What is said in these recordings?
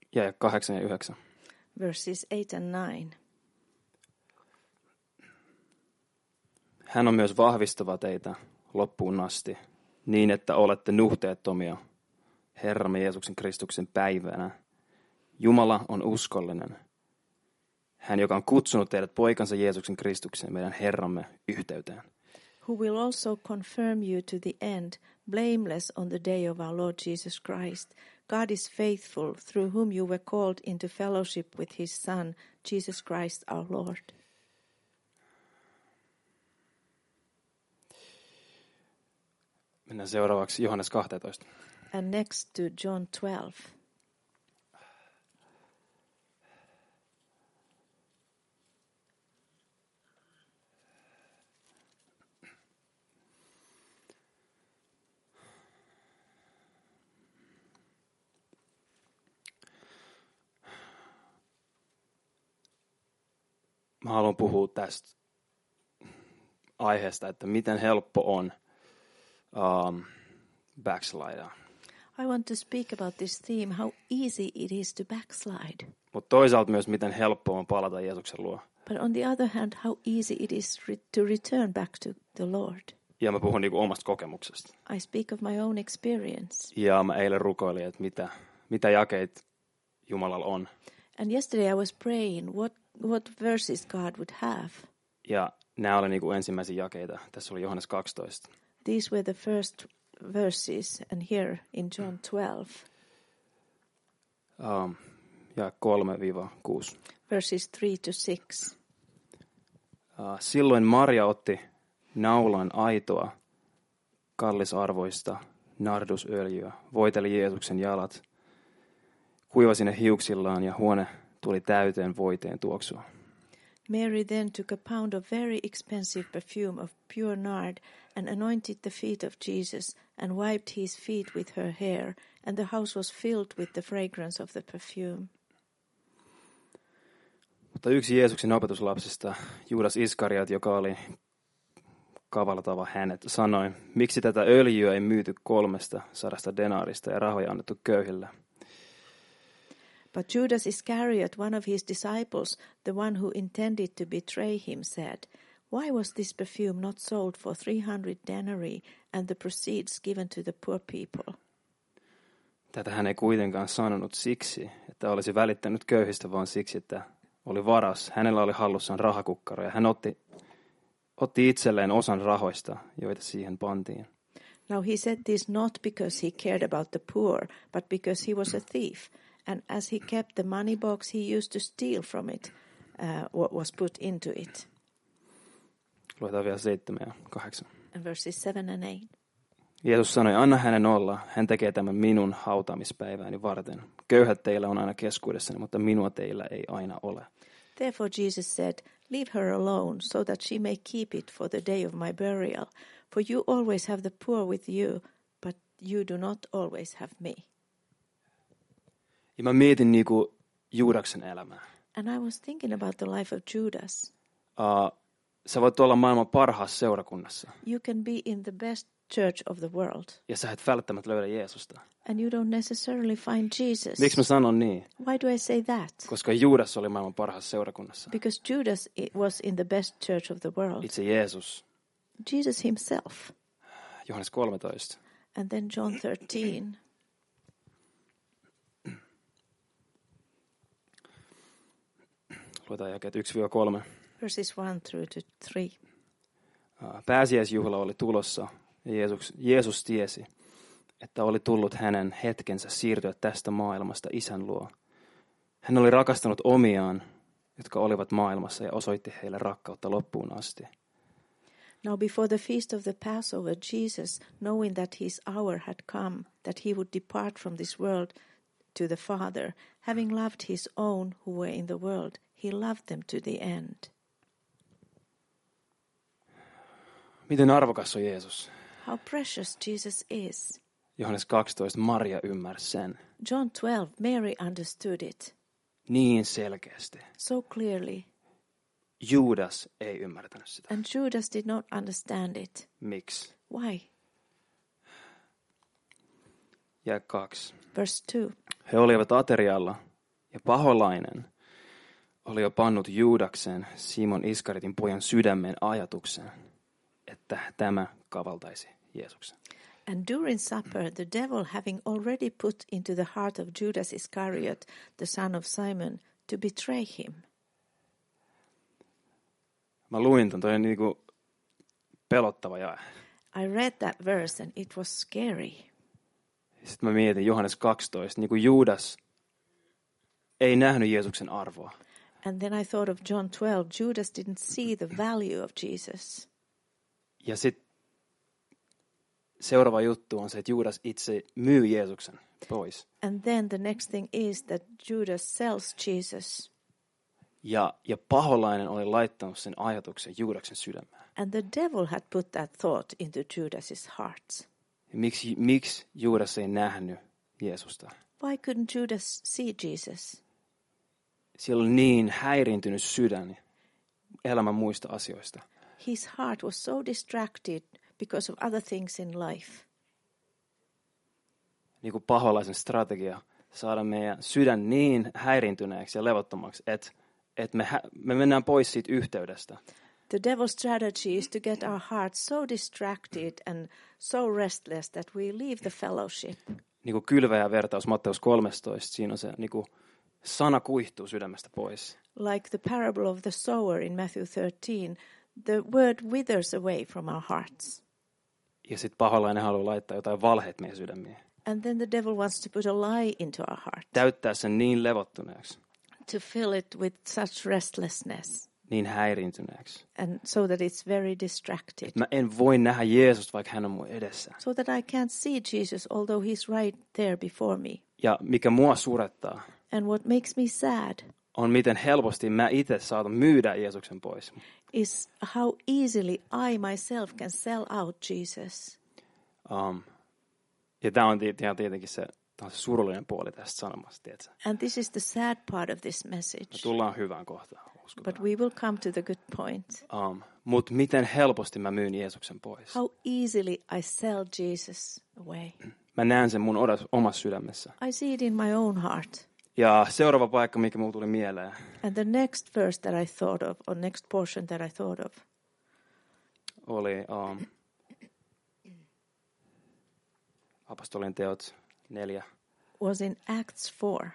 Ja 8 ja 9. Verses 8 and 9. Hän on myös vahvistava teitä loppuun asti, niin että olette nuhteettomia Herramme Jeesuksen Kristuksen päivänä. Jumala on uskollinen. Hän, joka on kutsunut teidät poikansa Jeesuksen Kristuksen, meidän Herramme, yhteyteen. Who will also confirm you to the end, blameless on the day of our Lord Jesus Christ. God is faithful, through whom you were called into fellowship with his Son, Jesus Christ our Lord. Mennään seuraavaksi Johannes 12. And next to John 12. Mä haluan puhua tästä aiheesta, että miten helppo on backslidea. I want to speak about this theme, how easy it is to backslide. Mutta toisaalta myös miten helppo on palata Jeesuksen luo. But on the other hand, how easy it is to return back to the Lord. Ja mä puhun niinku omasta kokemuksesta. I speak of my own experience. Ja mä eilen rukoilin, että mitä jakeita Jumalalla on. And yesterday I was praying what verses God would have. Ja nämä oli niinku ensimmäisiä jakeita. Tässä oli Johannes 12. These were the first verses, and here in John 12. Ja 3-6. Verses 3-6. Silloin Maria otti naulan aitoa, kallisarvoista nardusöljyä, voiteli Jeesuksen jalat, kuivasi ne hiuksillaan ja huone tuli täyteen voiteen tuoksua. Mary then took a pound of very expensive perfume of pure nard and anointed the feet of Jesus and wiped his feet with her hair, and the house was filled with the fragrance of the perfume. Mutta yksi Jeesuksen opetuslapsista, Juudas Iskariot, joka oli kavaltava hänet, sanoi, miksi tätä öljyä ei myyty 300 denaarista ja rahoja annettu köyhille. But Judas Iscariot, one of his disciples, the one who intended to betray him, said, why was this perfume not sold for 300 denarii and the proceeds given to the poor people? Tätä hän ei kuitenkaan sanonut siksi, että olisi välittänyt köyhistä, vaan siksi, että oli varas. Hänellä oli hallussaan rahakukkaro ja hän otti itselleen osan rahoista, joita siihen pantiin. Now he said this not because he cared about the poor, but because he was a thief. And as he kept the money box he used to steal from it, what was put into it. Luetaan vielä 7 ja 8. And verses 7 and 8. Jeesus sanoi, anna hänen olla, hän tekee tämän minun hautaamispäivääni varten. Köyhät teillä on aina keskuudessani, mutta minua teillä ei aina ole. Therefore Jesus said, leave her alone, so that she may keep it for the day of my burial. For you always have the poor with you, but you do not always have me. Ja mä mietin niinku Juudaksen elämää. And I was thinking about the life of Judas. Sä voit olla maailman parhaassa seurakunnassa. You can be in the best church of the world. Ja sä et välttämättä löydä Jeesusta. And you don't necessarily find Jesus. Miksi mä sanon niin? Why do I say that? Koska Juudas oli maailman parhaassa seurakunnassa. Because Judas was in the best church of the world. Itse Jeesus. Jesus himself. Johannes 13. And then John 13. Luetaan jakeet 1-3. Verses 1-3. Pääsiäisjuhla oli tulossa ja Jeesus tiesi, että oli tullut hänen hetkensä siirtyä tästä maailmasta Isän luo. Hän oli rakastanut omiaan, jotka olivat maailmassa, ja osoitti heille rakkautta loppuun asti. Now before the feast of the Passover, Jesus, knowing that his hour had come, that he would depart from this world to the Father, having loved his own who were in the world, he loved them to the end. Miten arvokas on Jeesus? How precious Jesus is. Johannes 12, Maria ymmärsi sen. John 12, Mary understood it. Niin selkeästi. So clearly. Juudas ei ymmärtänyt sitä. And Judas did not understand it. Miksi? Why? Ja 2. Verse 2. He olivat aterialla, Ja paholainen oli jo pannut Juudaksen, Simon Iskaritin pojan sydämeen ajatuksen, että tämä kavaltaisi Jeesuksen. And during supper, the devil having already put into the heart of Judas Iscariot, the son of Simon, to betray him. Mä luin ton, toi on niinku pelottava jae. I read that verse and it was scary. Sitten mä mietin Johannes 12, niin kuin Juudas ei nähnyt Jeesuksen arvoa. And then I thought of John 12. Judas didn't see the value of Jesus. Ja sitten seuraava juttu on se, että Juudas itse myy Jeesuksen pois. And then the next thing is that Judas sells Jesus. Ja paholainen oli laittanut sen ajatuksen Juudaksen sydämään. And the devil had put that thought into Judas's heart. Miksi Juudas ei nähnyt Jeesusta? Why couldn't Judas see Jesus? Siellä oli niin häiriintynyt sydän elämän muista asioista. His heart was so distracted because of other things in life. Niin kuin paholaisen strategia saada meidän sydän niin häiriintyneeksi ja levottomaksi, että me mennään pois siitä yhteydestä. The devil's strategy is to get our hearts so distracted and so restless that we leave the fellowship. Niin kuin kylväjä vertaus Matteus 13, siinä on se niin kuin sana kuihtuu sydämestä pois. Like the parable of the sower in Matthew 13, the word withers away from our hearts. Ja sitten paholainen haluaa laittaa jotain valheet meidän sydämiin. And then the devil wants to put a lie into our heart. Täyttää sen niin levottuneeksi. To fill it with such restlessness. Niin häiriintyneeksi. And so that it's very distracted. Mä en voi nähdä Jeesusta, vaikka hän on mun edessä. So that I can't see Jesus although he's right there before me. Ja mikä mua surettaa. And what makes me sad. On miten helposti mä itse saatan myydä Jeesuksen pois. Is how easily I myself can sell out Jesus. Ja tämä on tietenkin se surullinen puoli tästä sanomasta, tiedätkö? And this is the sad part of this message. Me tullaan hyvään kohtaan, uskotaan. But we will come to the good point. Mutta miten helposti mä myyn Jeesuksen pois? How easily I sell Jesus away. Mä näen sen mun omassa sydämessä. I see it in my own heart. Ja seuraava paikka, mikä mulle tuli mieleen. And the next verse that I thought of, or next portion that I thought of. Oli Apostolien teot 4. Was in Acts 4.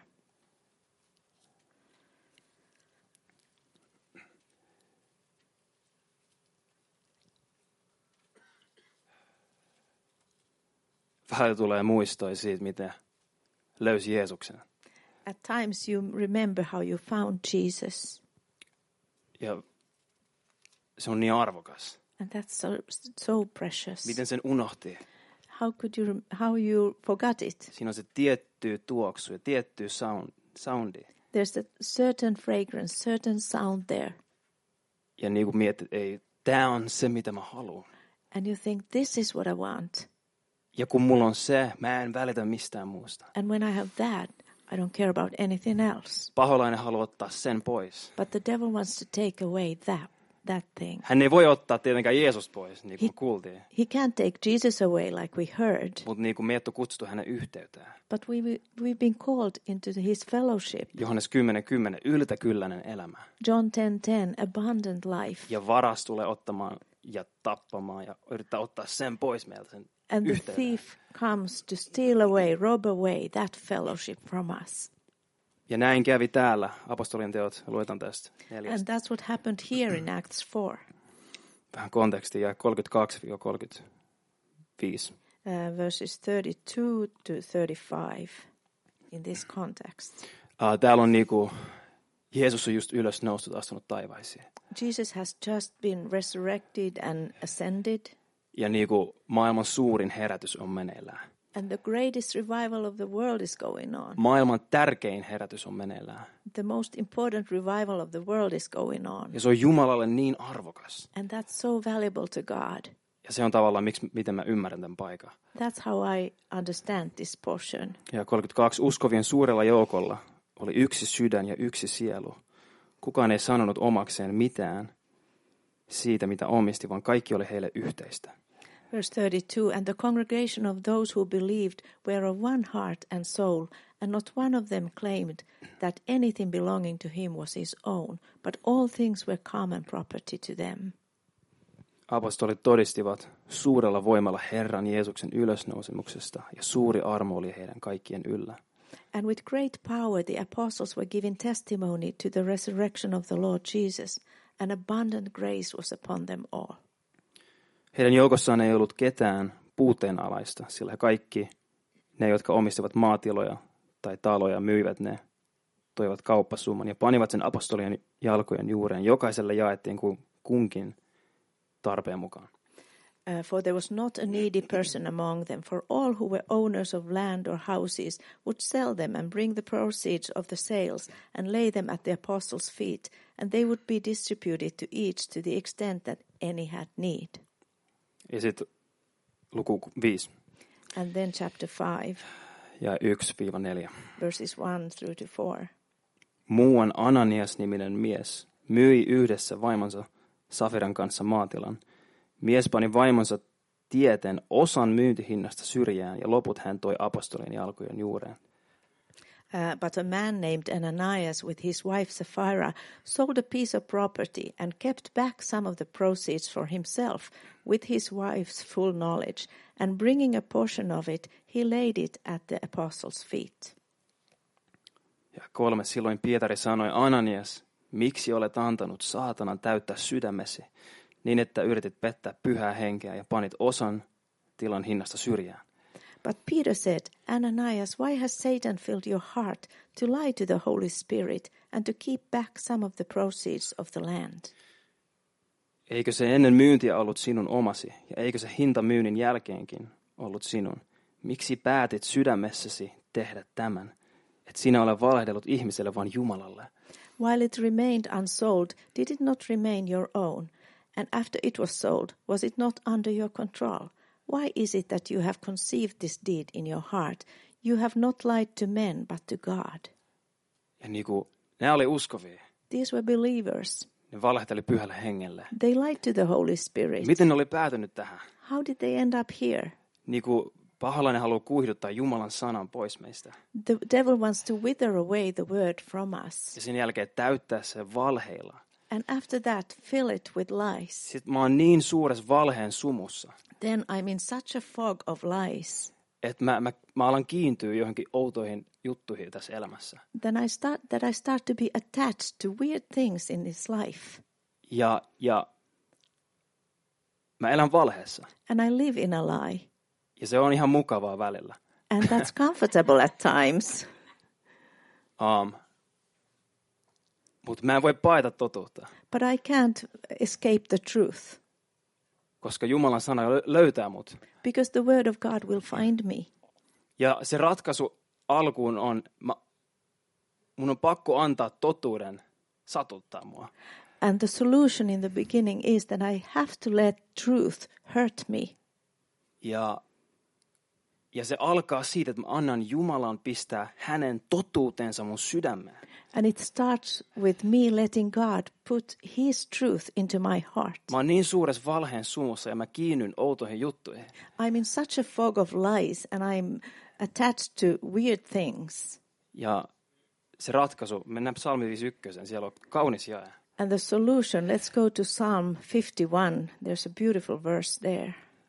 Vähän tulee muistoi siitä, miten löysi Jeesuksen. At times you remember how you found Jesus. Ja se on niin arvokas. And that's so precious. Miten sen unohti? How you forgot it? Siinä on se tietty tuoksu ja tietty soundi. There's a certain fragrance, certain sound there. Ja niin kuin mietit, ei, tää on se, mitä mä haluan. And you think, this is what I want. Ja kun mulla on se, mä en välitä mistään muusta. And when I have that, I don't care about anything else. Paholainen haluaa ottaa sen pois. But the devil wants to take away that thing. Hän ei voi ottaa tietenkään Jeesus pois, niin kuin kuultiin. He can't take Jesus away like we heard. Mutta niin kuin meidät on kutsuttu hänen yhteyteen. But we've been called into his fellowship. Johannes 10:10, yltäkylläinen elämä. John 10:10, abundant life. Ja varas tulee ottamaan ja tappamaan ja yrittää ottaa sen pois meiltä sen And the yhteyden. thief comes to steal away, rob away that fellowship from us. Ja näin kävi täällä, apostolien teot, luetaan tästä 4. And that's what happened here in Acts 4. Vähän kontekstia, 32-35. Verses 32 to 35 in this context. Täällä on niinku, Jeesus on just ylös noussut, astunut taivaisiin. Jesus has just been resurrected and ascended. Ja niinku maailman suurin herätys on meneillään. And the greatest revival of the world is going on. Maailman tärkein herätys on meneillään. The most important revival of the world is going on. Ja se on Jumalalle niin arvokas. And that's so valuable to God. Ja se on tavallaan, miten mä ymmärrän tämän paikan. That's how I understand this portion. Ja 32, uskovien suurella joukolla oli yksi sydän ja yksi sielu. Kukaan ei sanonut omakseen mitään siitä, mitä omisti, vaan kaikki oli heille yhteistä. Verse 32, and the congregation of those who believed were of one heart and soul, and not one of them claimed that anything belonging to him was his own, but all things were common property to them. Apostolit todistivat suurella voimalla Herran Jeesuksen ylösnousemuksesta, ja suuri armo oli heidän kaikkien yllä. And with great power the apostles were giving testimony to the resurrection of the Lord Jesus, and abundant grace was upon them all. Heidän joukossaan ei ollut ketään puuteenalaista, sillä kaikki ne, jotka omistivat maatiloja tai taloja, myivät ne, toivat kauppasumman ja panivat sen apostolien jalkojen juureen. Jokaiselle jaettiin kunkin tarpeen mukaan. For there was not a needy person among them, for all who were owners of land or houses would sell them and bring the proceeds of the sales and lay them at the apostles' feet, and they would be distributed to each to the extent that any had need. Ja sitten luku 5. And then chapter 5, ja 1-4. verses 1 through to 4. Muuan Ananias-niminen mies myi yhdessä vaimonsa Safiran kanssa maatilan. Mies pani vaimonsa tieten osan myyntihinnasta syrjään ja loput hän toi apostolien jalkojen juureen. But a man named Ananias with his wife Sapphira sold a piece of property and kept back some of the proceeds for himself with his wife's full knowledge, and bringing a portion of it, he laid it at the apostles' feet. Ja 3. Silloin Pietari sanoi, Ananias, miksi olet antanut saatanan täyttää sydämesi, niin että yritit pettää pyhää henkeä ja panit osan tilan hinnasta syrjään. But Peter said, Ananias, why has Satan filled your heart to lie to the Holy Spirit and to keep back some of the proceeds of the land? Eikö se ennen myyntiä ollut sinun omasi, ja eikö se hinta myynnin jälkeenkin ollut sinun? Miksi päätit sydämessäsi tehdä tämän, et sinä ole valehdellut ihmiselle, vaan Jumalalle? While it remained unsold, did it not remain your own? And after it was sold, was it not under your control? Why is it that you have conceived this deed in your heart? You have not lied to men, but to God. Ja nämä oli uskovia. These were believers. Ne valehteli pyhälle hengelle. They lied to the Holy Spirit. Miten ne oli päätynyt tähän? How did they end up here? Paholainen haluaa kuihduttaa Jumalan sanan pois meistä. The devil wants to wither away the word from us. Ja sen jälkeen täyttää se valheilla. And after that, fill it with lies. Sitten mä oon niin suuressa valheen sumussa. Then I'm in such a fog of lies. Että mä alan kiintyä johonkin outoihin juttuihin tässä elämässä. Then I start to be attached to weird things in this life. Ja mä elän valheessa. And I live in a lie. Ja se on ihan mukavaa välillä. And that's comfortable at times. Mutta mä en voi paeta totuutta. But I can't escape the truth. Koska Jumalan sana löytää mut. Because the word of God will find me. Ja se ratkaisu alkuun on, mun on pakko antaa totuuden satuttaa mua. And the solution in the beginning is that I have to let truth hurt me. Ja se alkaa siitä, että mä annan Jumalan pistää hänen totuutensa mun sydämeen. And it starts with me letting God put his truth into my heart. Mä oon niin suuressa valheen sumussa ja mä kiinnyn outoihin juttuihin. I'm in such a fog of lies and I'm attached to weird things. Ja se ratkaisu, mennään Psalmi 51, siellä on kaunis jae. And the solution, let's go to Psalm 51. There's a beautiful verse there.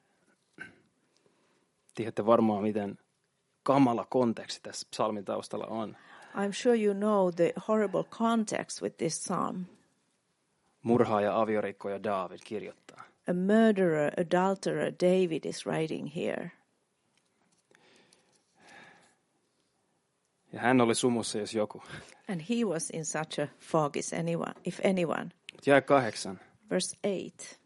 Tiedätte varmaan, miten kamala konteksti tässä psalmin taustalla on. I'm sure you know the horrible context with this psalm. Murhaaja, aviorikkoja Daavid kirjoittaa. A murderer, adulterer, David is writing here. Ja hän oli sumussa, jos joku. And he was in such a fog if anyone. Jae 8. Verse 8.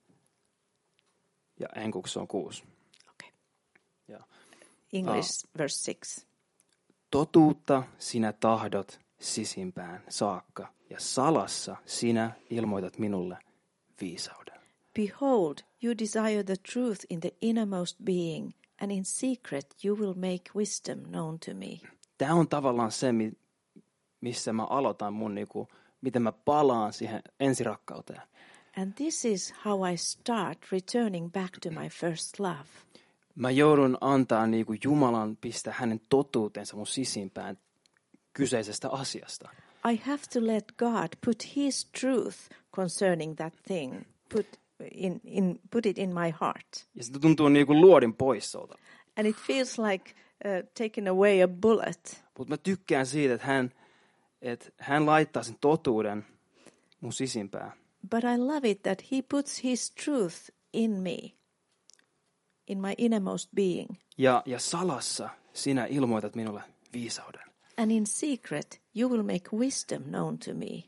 Ja enkuksi on 6. Okay. Ja. English verse 6. Totuutta sinä tahdot sisimpään saakka, ja salassa sinä ilmoitat minulle viisauden. Behold, you desire the truth in the innermost being, and in secret you will make wisdom known to me. Tämä on tavallaan se, missä mä aloitan miten mä palaan siihen ensirakkauteen. And this is how I start returning back to my first love. mä joudun antaa niin kuin Jumalan pistää hänen totuutensa mun sisimpään kyseisestä asiasta. I have to let God put his truth concerning that thing, put it in my heart. Ja se tuntuu niin kuin luodin poissolta. And it feels like taking away a bullet. Mutta mä tykkään siitä, että hän laittaa sen totuuden mun sisimpään. But I love it that he puts his truth in me, in my innermost being. Ja salassa sinä ilmoitat minulle viisauden. And in secret you will make wisdom known to me.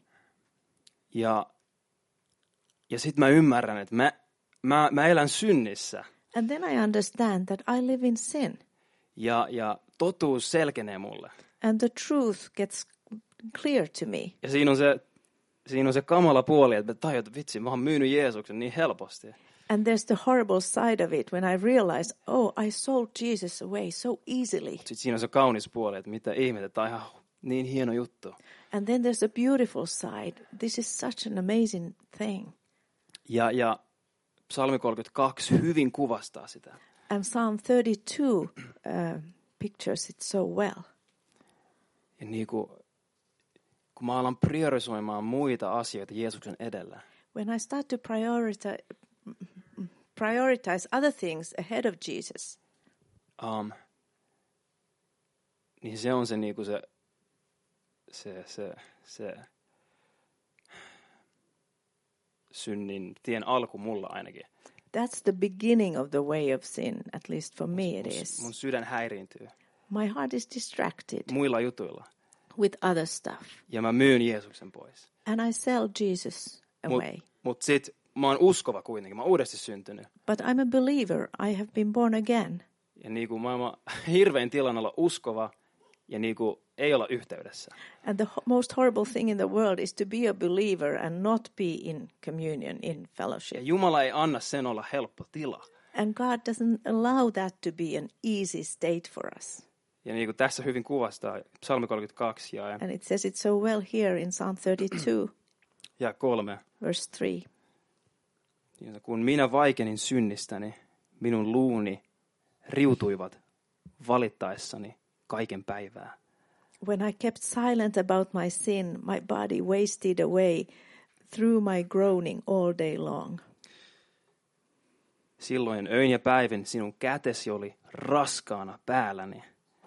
Ja sit mä ymmärrän, että mä elän synnissä. And then I understand that I live in sin. Ja totuus selkenee mulle. And the truth gets clear to me. Ja siinä on se kamala puoli, että mä tajun, että vitsi, mä oon myynyt Jeesuksen niin helposti. And there's the horrible side of it when I realize, I sold Jesus away so easily. Sitten siinä on se kaunis puoli, että mitä ihmettä, tämä on ihan niin hieno juttu. And then there's a beautiful side. This is such an amazing thing. Ja Psalmi 32 hyvin kuvastaa sitä. And Psalm 32 pictures it so well. Ja niin kuin, kun mä alan priorisoimaan muita asioita Jeesuksen edellä. When I start to prioritize other things ahead of Jesus. Niin se on se niinku se synnin tien alku mulla ainakin. That's the beginning of the way of sin, at least for me it is. Mun sydän häiriintyy. My heart is distracted muilla jutuilla. with other stuff. Ja mä myyn Jeesuksen pois. And I sell Jesus away. Mut sit mä oon uskova kuitenkin, mä oon uudesti syntynyt. But I'm a believer, I have been born again. Ja niinku maailman hirvein tilanne olla uskova ja niinku ei olla yhteydessä. And the most horrible thing in the world is to be a believer and not be in communion, in fellowship. Ja Jumala ei anna sen olla helppo tila. And God doesn't allow that to be an easy state for us. Ja niinku tässä hyvin kuvastaa Psalmi 32 ja And it says it so well here in Psalm 32, ja 3. verse 3. Kun minä vaikenin synnistäni, minun luuni riutuivat valittaessani kaiken päivää. When I kept silent about my sin, my body wasted away through my groaning all day long. Silloin öin ja päivin sinun kätesi oli raskaana päälläni.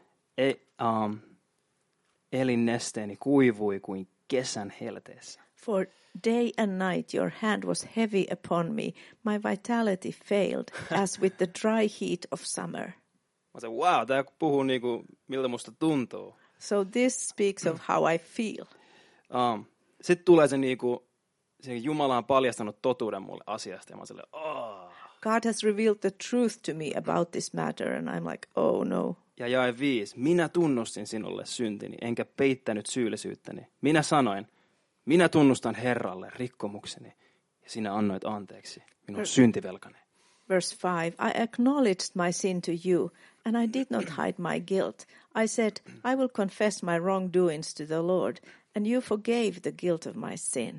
Elinnesteeni kuivui kuin kesän helteessä. For day and night your hand was heavy upon me. My vitality failed, as with the dry heat of summer. Mä sanoin, wow, tää puhuu niinku, miltä musta tuntuu. So this speaks of how I feel. Sitten tulee se niinku, se Jumala on paljastanut totuuden mulle asiasta. Ja mä sanoin, God has revealed the truth to me about this matter, and I'm like, oh no. Ja jae 5. Minä tunnustin sinulle syntini, enkä peittänyt syyllisyyttäni. Minä sanoin, minä tunnustan Herralle rikkomukseni, ja sinä annoit anteeksi minun syntivelkani. Verse 5, I acknowledged my sin to you, and I did not hide my guilt. I said, I will confess my wrongdoings to the Lord, and you forgave the guilt of my sin.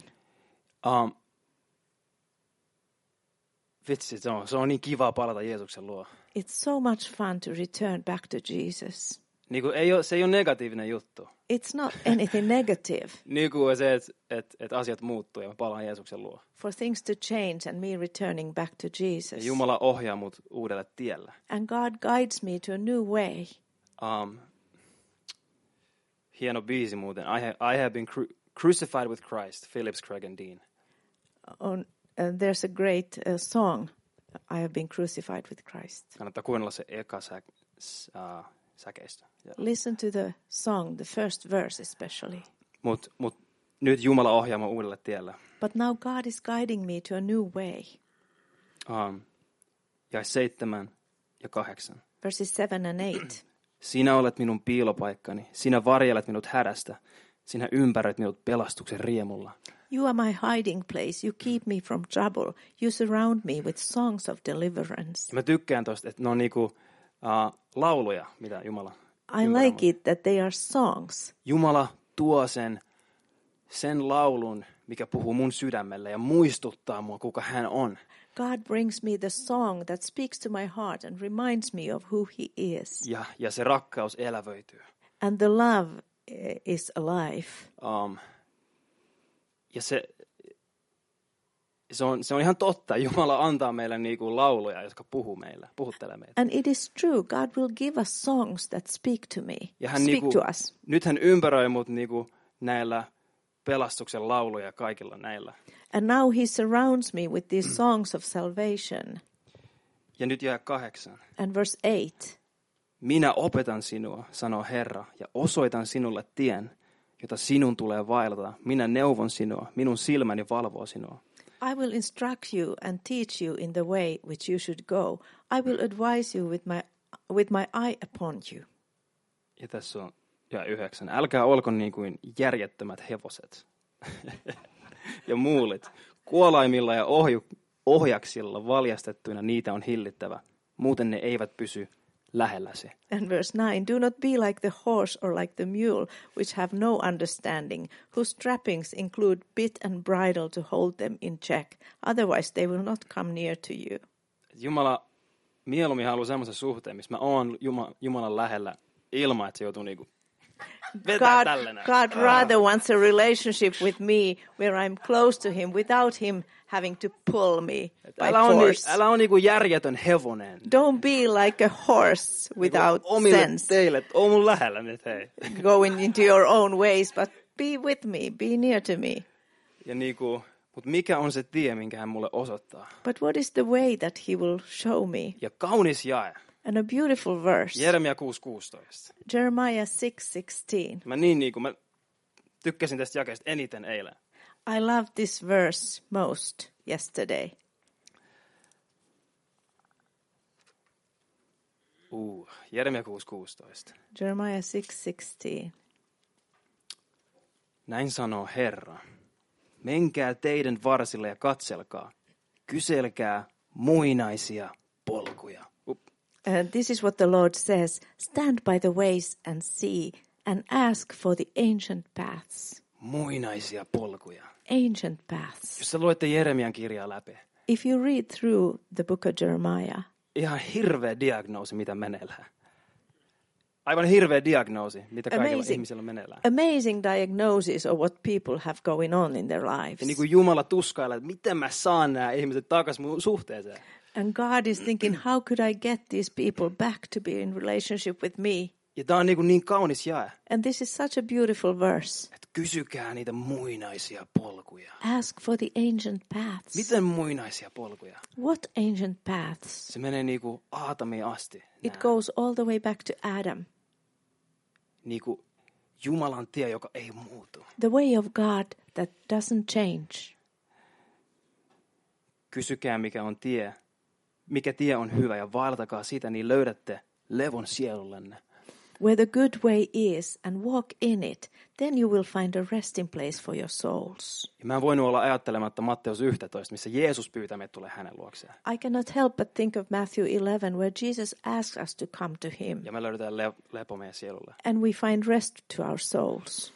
Vitsi, se on niin kiva palata Jeesuksen luo. It's so much fun to return back to Jesus. Niinku se ei ole negatiivinen juttu. It's not anything negative. Niinku se, että asiat muuttuu ja mä palaan Jeesuksen luo. For things to change and me returning back to Jesus. Ja Jumala ohjaa mut uudelle tielle. And God guides me to a new way. Hieno biisi muuten. I have been crucified with Christ, Phillips, Craig and Dean. There's a great song, I have been crucified with Christ. Kannattaa kuunnella se eka säkeistö. Yeah. Listen to the song, the first verse especially. Mut nyt Jumala ohjaa mut uudelle tielle. But now God is guiding me to a new way. Ja 7 ja 8. Verses 7 and 8. Sinä olet minun piilopaikkani. Sinä varjelet minut hädästä. Sinä ympäröit minut pelastuksen riemulla. You are my hiding place. You keep me from trouble. You surround me with songs of deliverance. Mä tykkään tosta, että ne on niinku lauluja, mitä Jumala I like it that they are songs. Jumala tuo sen laulun mikä puhuu mun sydämelle ja muistuttaa mua, kuka hän on. God brings me the song that speaks to my heart and reminds me of who he is. Ja se rakkaus elävöityy. And the love is alive. Ja se on ihan totta. Jumala antaa meille niinku lauluja, jotka puhuttelee meitä. And it is true. God will give us songs that speak to me. Ja hän Speak to us. nyt hän ympäröi mut niinku näillä pelastuksen lauluja ja kaikilla näillä. And now he surrounds me with these songs of salvation. Ja nyt jää 8. And verse 8. Minä opetan sinua, sanoo Herra, ja osoitan sinulle tien, jota sinun tulee vaellata. Minä neuvon sinua, minun silmäni valvoo sinua. I will instruct you and teach you in the way which you should go. I will advise you with my eye upon you. Ja tässä on ja 9. Älkää olko niin kuin järjettömät hevoset ja muulit. Kuolaimilla ja ohjaksilla valjastettuina niitä on hillittävä. Muuten ne eivät pysy lähelläsi. And verse 9, do not be like the horse or like the mule, which have no understanding, whose trappings include bit and bridle to hold them in check. Otherwise they will not come near to you. Jumala mieluummin haluaa semmoisen suhteen, missä mä oon Jumalan lähellä ilman, että se joutuu niinku vetää tällainen. God rather wants a relationship with me where I'm close to him without him having to pull me by force. Älä on niinku järjetön hevonen. Don't be like a horse without sense. Teille, oo mun lähellä nyt, hei. Going into your own ways, but be with me, be near to me. Ja niinku, mutta mikä on se tie, minkä hän mulle osoittaa? But what is the way that he will show me? Ja kaunis jae. And a beautiful verse. Jeremia 6:16. Jeremiah 6:16. Mä tykkäsin tästä jakeesta eniten eilen. I loved this verse most yesterday. Jeremia 6:16. Jeremiah 6:16. Näin sanoo Herra. Menkää teidän varsille ja katselkaa. Kyselkää muinaisia polkuja. This is what the Lord says. Stand by the ways and see and ask for the ancient paths. Muinaisia polkuja. Ancient paths. Jos sä luette Jeremian kirjaa läpi. If you read through the book of Jeremiah. Ihan hirveä diagnoosi, mitä meneillään. Aivan hirveä diagnoosi, mitä kaikilla ihmisillä meneillään. Amazing diagnosis of what people have going on in their lives. Ja niin kuin Jumala tuskailee, että miten mä saan nämä ihmiset takaisin mun suhteeseen. And God is thinking, how could I get these people back to be in relationship with me? Ja tää on niin kaunis jae. And this is such a beautiful verse. Että kysykää niitä muinaisia polkuja. Ask for the ancient paths. Miten muinaisia polkuja? What ancient paths? Se menee niinku Aatamiin asti. It goes all the way back to Adam. Niinku Jumalan tie, joka ei muutu. The way of God that doesn't change. Kysykää mikä on tie. Mikä tie on hyvä ja vaeltakaa sitä, niin löydätte levon sielullenne. Where the good way is and walk in it, then you will find a resting place for your souls. Ja mä en voinut olla ajattelematta Matteus 11, missä Jeesus pyytää meitä tulee hänen luokseen. I cannot help but think of Matthew 11, where Jesus asks us to come to him. Ja me löydetään lepo meidän sielulle. And we find rest to our souls.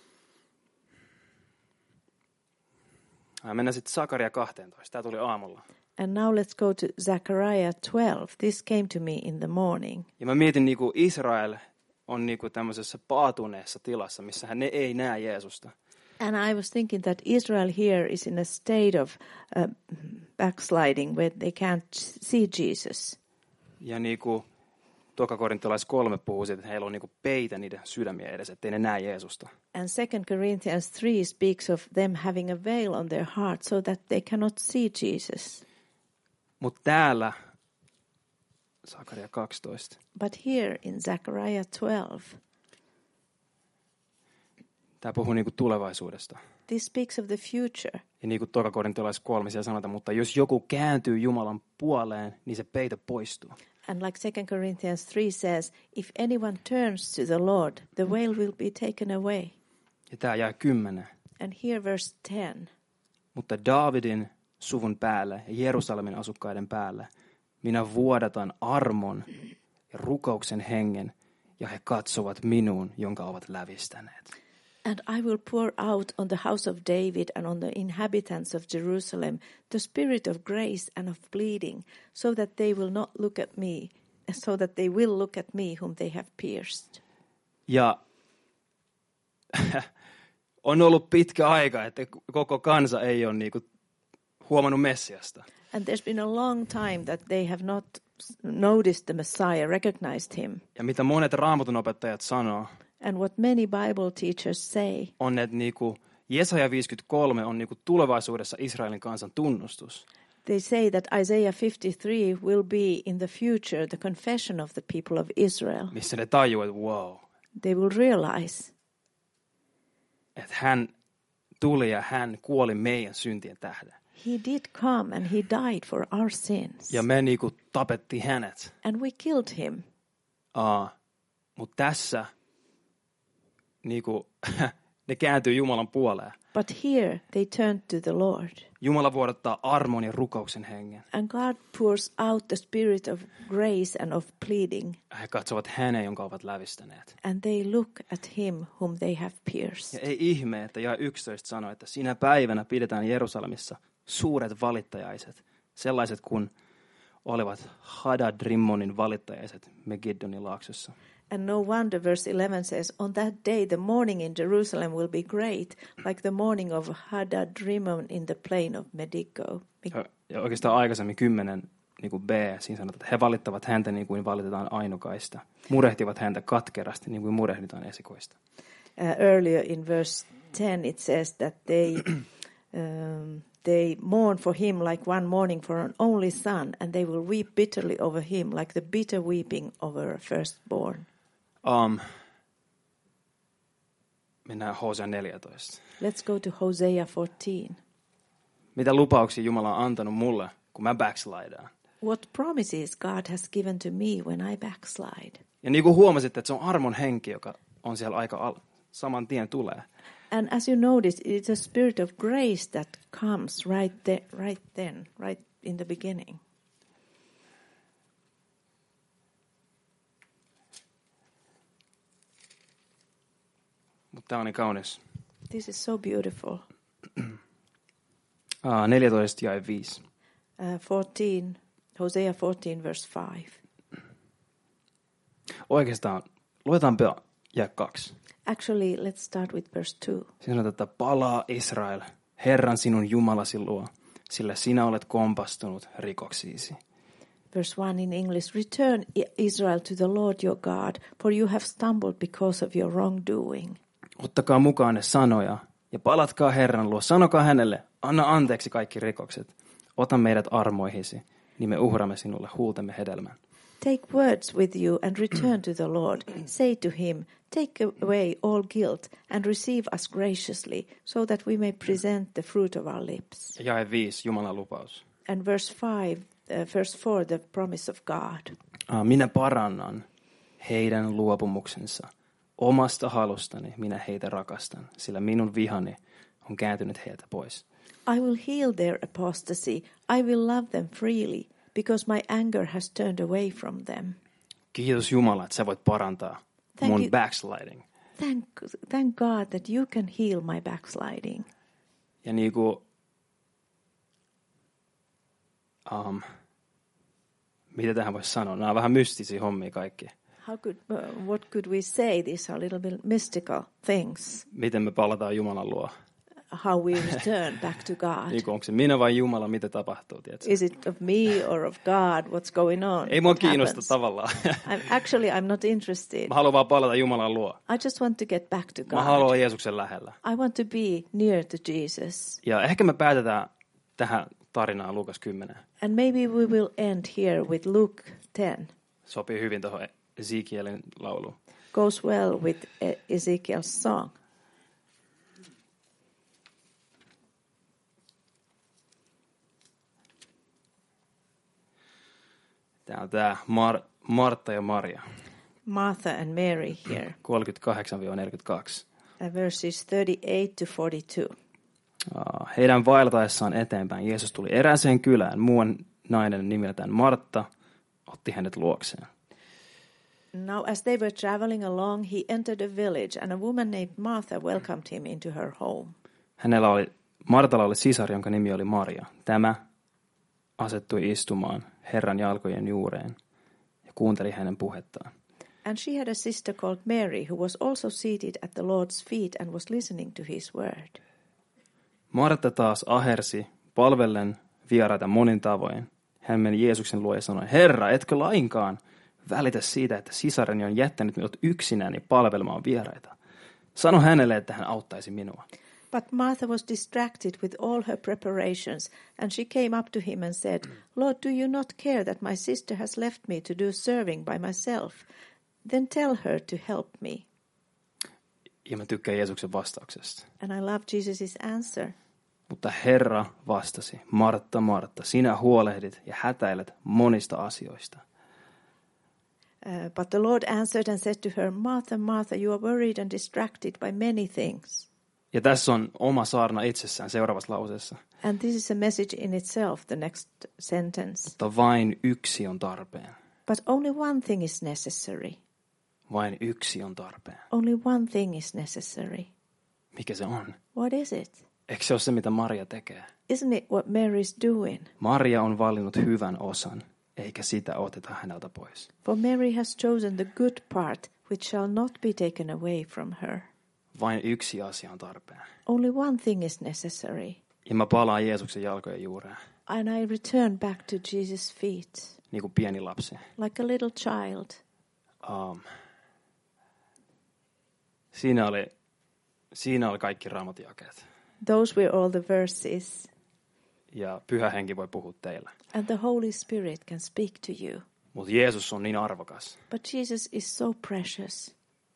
Mennään sitten Sakaria 12. Tämä tuli aamulla. And now let's go to Zechariah 12. This came to me in the morning. Ja mä mietin, niinku Israel on niinku tämmöisessä paatuneessa tilassa, missä ne ei näe Jeesusta. And I was thinking that Israel here is in a state of backsliding where they can't see Jesus. Ja niinku Toka Korintalais 3 puhuu siitä, että heillä on niinku peite niiden sydämiä edessä, ettei ne näe Jeesusta. And 2 Corinthians 3 speaks of them having a veil on their heart so that they cannot see Jesus. Mutta täällä Sakaria 12. But here in Zechariah 12. Tämä puhuu niinku tulevaisuudesta. This speaks of the future. Ja niin kuin Toka Korintalais 3 siellä sanotaan, mutta jos joku kääntyy Jumalan puoleen, niin se peite poistuu. And like 2 Corinthians 3 says, if anyone turns to the Lord, the veil will be taken away. Ja tämä jää 10. And here verse 10. Mutta Daavidin suvun päälle ja Jerusalemin asukkaiden päälle minä vuodatan armon ja rukouksen hengen, ja he katsovat minuun, jonka ovat lävistäneet. And I will pour out on the house of David and on the inhabitants of Jerusalem the spirit of grace and of pleading, so that they will look at me whom they have pierced. Ja on ollut pitkä aika, että koko kansa ei ole niinku huomannut Messiasta. And there's been a long time that they have not noticed the Messiah, recognized him. Ja mitä monet raamatun opettajat sanoo, And what many Bible teachers say on, että niinku Jesaja 53 on niinku tulevaisuudessa Israelin kansan tunnustus. They say that Isaiah 53 will be in the future the confession of the people of Israel. Missä ne tajuu, että wow. They will realize Että hän tuli ja hän kuoli meidän syntien tähden. he did come and he died for our sins. Ja me niinku tapettiin hänet. And we killed him. Mutta tässä niinku, ne kääntyy Jumalan puoleen. But here they turned to the Lord. Jumala vuodattaa armon ja rukouksen hengen. And God pours out the spirit of grace and of pleading. He katsovat häneen, jonka ovat lävistäneet. And they look at him whom they have pierced. Ja ei ihme, että jae 11 sanoo, että sinä päivänä pidetään Jerusalemissa suuret valittajaiset. Sellaiset kuin olivat Hadad-Rimmonin valittajaiset Megiddonin laaksossa. And no wonder, verse 11 says, on that day the mourning in Jerusalem will be great, like the mourning of Hadad-Rimmon in the plain of Megiddo. Ja oikeastaan aikaisemmin 10 niin kuin B, siinä sanotaan, että he valittavat häntä niin kuin valitetaan ainokaista. Murehtivat häntä katkerasti niin kuin murehditaan esikoista. Earlier in verse 10 it says that they mourn for him like one mourning for an only son, and they will weep bitterly over him like the bitter weeping over a firstborn. Mennään Hosea 14. Let's go to Hosea 14. Mitä lupauksia Jumala on antanut mulle, kun mä backslidaan? What promises God has given to me when I backslide? Ja niin kuin huomasitte, että se on armon henki, joka on siellä aika saman tien tulee. And as you notice, it's a spirit of grace that comes right in the beginning. Mutta tämä on niin kaunis. This is so beautiful. 14 jae 5. 14, Hosea 14 verse 5. Oikeastaan, luetaanpa jae 2. Actually, let's start with verse 2. Siinä sanotaan, että palaa Israel, Herran sinun Jumalasi luo, sillä sinä olet kompastunut rikoksiisi. Verse 1 in English, return Israel to the Lord your God, for you have stumbled because of your wrongdoing. Ottakaa mukaan ne sanoja ja palatkaa Herran luo. Sanokaa hänelle, anna anteeksi kaikki rikokset. Ota meidät armoihisi, niin me uhramme sinulle huultemme hedelmän. Take words with you and return to the Lord. Say to him, take away all guilt and receive us graciously, so that we may present the fruit of our lips. Jae 5, Jumalan lupaus. And verse 4, the promise of God. Minä parannan heidän luopumuksensa. Omasta halustani minä heitä rakastan, sillä minun vihani on kääntynyt heiltä pois. I will heal their apostasy. I will love them freely, because my anger has turned away from them. Kiitos Jumala, että sä voit parantaa mun backsliding. Thank God that you can heal my backsliding. Ja niinku, mitä tähän voisi sanoa? Nämä on vähän mystisiä hommia kaikki. What could we say? These are little bit mystical things. Miten me palataan Jumalan luo? How we return back to God. Niin, onko se minä vai Jumala, mitä tapahtuu? Tiedätkö? Is it of me or of God? What's going on? Ei mua kiinnosta tavallaan. I'm not interested. Mä haluan vaan palata Jumalan luo. I just want to get back to God. Mä haluan Jeesuksen lähellä. I want to be near to Jesus. Ja ehkä me päätetään tähän tarinaan Luukas 10. And maybe we will end here with Luke 10. Sopii hyvin tuohon Ezekielin lauluun. Goes well with Ezekiel's song. Tämä on tämä Martta ja Maria. Martha and Mary here. 38-42. Verses 38 to 42. Heidän vaeltaessaan eteenpäin Jeesus tuli erääseen kylään. Muuan nainen nimeltään Martta otti hänet luokseen. Now, as they were traveling along, he entered a village, and a woman named Martha welcomed him into her home. Martalla oli sisar, jonka nimi oli Maria. Tämä asettui istumaan Herran jalkojen juureen ja kuunteli hänen puhettaan. And she had a sister called Mary, who was also seated at the Lord's feet and was listening to his word. Martta taas ahersi palvellen vieraita monin tavoin. Hän meni Jeesuksen luo ja sanoi, Herra, etkö lainkaan välitä siitä, että sisareni on jättänyt minut yksinäni palvelemaan vieraita. Sano hänelle, että hän auttaisi minua. But Martha was distracted with all her preparations, and she came up to him and said, Lord, do you not care that my sister has left me to do serving by myself? Then tell her to help me. Ja mä tykkään Jeesuksen vastauksesta. And I love Jesus' answer. Mutta Herra vastasi, Martta, Martta, sinä huolehdit ja hätäilet monista asioista. But the Lord answered and said to her, Martha, Martha, you are worried and distracted by many things. Ja tässä on oma saarna itsessään seuraavassa lauseessa. And this is a message in itself, the next sentence. Mutta vain yksi on tarpeen. But only one thing is necessary. Vain yksi on tarpeen. Only one thing is necessary. Mikä se on? What is it? Eikö se ole se, mitä Maria tekee? Isn't it what Mary's doing? Maria on valinnut hyvän osan, eikä sitä oteta häneltä pois. For Mary has chosen the good part, which shall not be taken away from her. Vain yksi asia on tarpeen. Only one thing is necessary. Ja mä palaan Jeesuksen jalkojen juureen. And I return back to Jesus' feet. Niin kuin pieni lapsi. Like a little child. Siinä oli kaikki Raamatun jakeet. Those were all the verses. Ja Pyhä Henki voi puhua teille. And the Holy Spirit can speak to you. Mutta Jeesus on niin arvokas. But Jesus is so precious.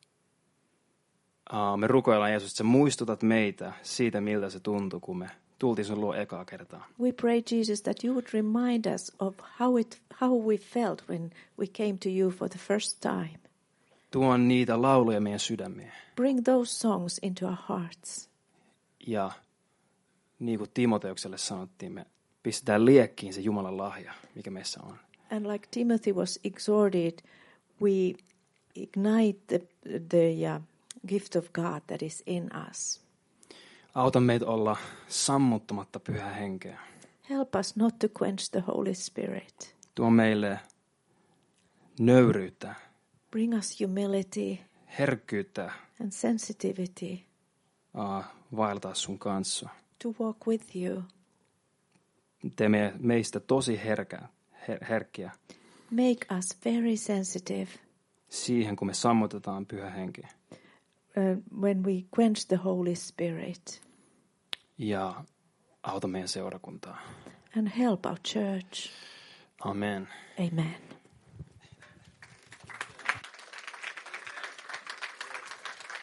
Me rukoillaan Jeesus, että sä muistutat meitä siitä, miltä se tuntui, kun me tultiin sun luo ekaa kertaa. We pray, Jesus, that you would remind us of how we felt when we came to you for the first time. Tuo niitä lauluja meidän sydämiin. Bring those songs into our hearts. Ja niin kuin Timoteukselle sanottiin, me pistetään liekkiin se Jumalan lahja, mikä meissä on. And like Timothy was exhorted, we ignite the gift of God that is in us. Auta meitä olla sammuttamatta Pyhää Henkeä. Help us not to quench the Holy Spirit. Tuo meille nöyryyttä. Bring us humility. Herkkyyttä. And sensitivity. Vaeltaa sun kanssa. To walk with you. Tee meistä tosi herkkiä. Make us very sensitive. Siihen, kun me sammutetaan Pyhä Henki. When we quench the Holy Spirit. Ja auta meidän seurakuntaa. And help our church. Amen. Amen.